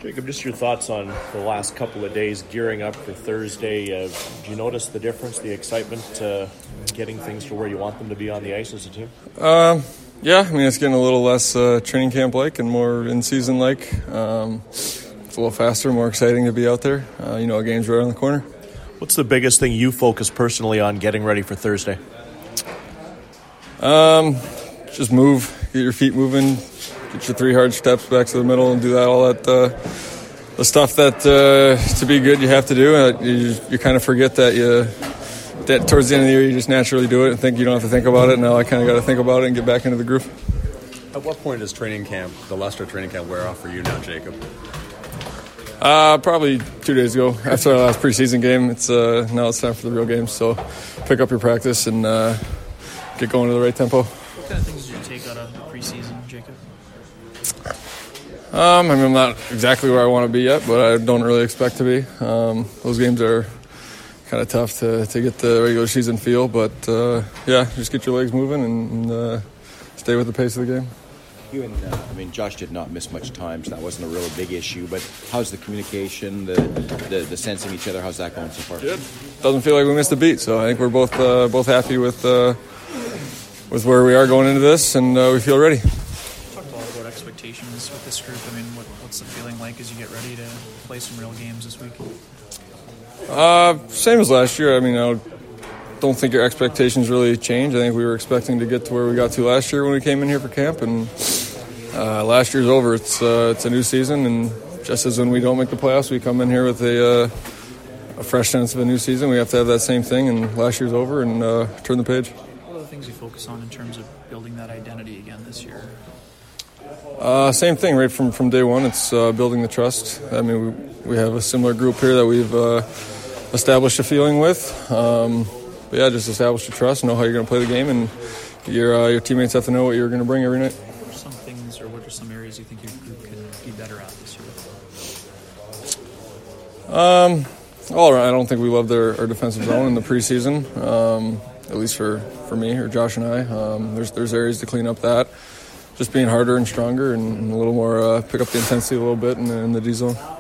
Jacob, just your thoughts on the last couple of days gearing up for Thursday. Do you notice the difference, the excitement, getting things to where you want them to be on the ice as a team? Yeah, I mean, it's getting a little less training camp-like and more in-season-like. It's a little faster, more exciting to be out there. A game's right around the corner. What's the biggest thing you focus personally on getting ready for Thursday? Just move, get your feet moving, get your 3 hard steps back to the middle and do that all the stuff that to be good you have to do. You kind of forget that towards the end of the year you just naturally do it and think you don't have to think about it. Now I kind of got to think about it and get back into the groove. At what point does the Leicester training camp wear off for you now, Jacob? Probably 2 days ago after our last preseason game. Now it's time for the real game, so pick up your practice and get going to the right tempo. What kind of things did you take out of preseason, Jacob? I'm not exactly where I want to be yet, but I don't really expect to be. Those games are kind of tough to get the regular season feel, but just get your legs moving and stay with the pace of the game. You and Josh did not miss much time, so that wasn't a really big issue. But how's the communication, the sensing each other? How's that going so far? Good. Doesn't feel like we missed a beat, so I think we're both happy with where we are going into this, and we feel ready. Talked a lot about expectations with this group. I mean, what's the feeling like as you get ready to play some real games this week? Same as last year. I mean, I don't think your expectations really change. I think we were expecting to get to where we got to last year when we came in here for camp, and last year's over. It's a new season, and just as when we don't make the playoffs, we come in here with a fresh sense of a new season. We have to have that same thing, and last year's over, and turn the page. What are the things you focus on in terms of building that identity again this year? Same thing, right from day one. It's building the trust. I mean, we have a similar group here that we've established a feeling with. Just establish the trust, know how you're going to play the game, and your teammates have to know what you're going to bring every night. What are some things, or what are some areas you think your group can be better at this year? All right. I don't think we loved our defensive zone in the preseason, at least for me or Josh and I. There's areas to clean up that. Just being harder and stronger and a little more pick up the intensity a little bit in the D zone.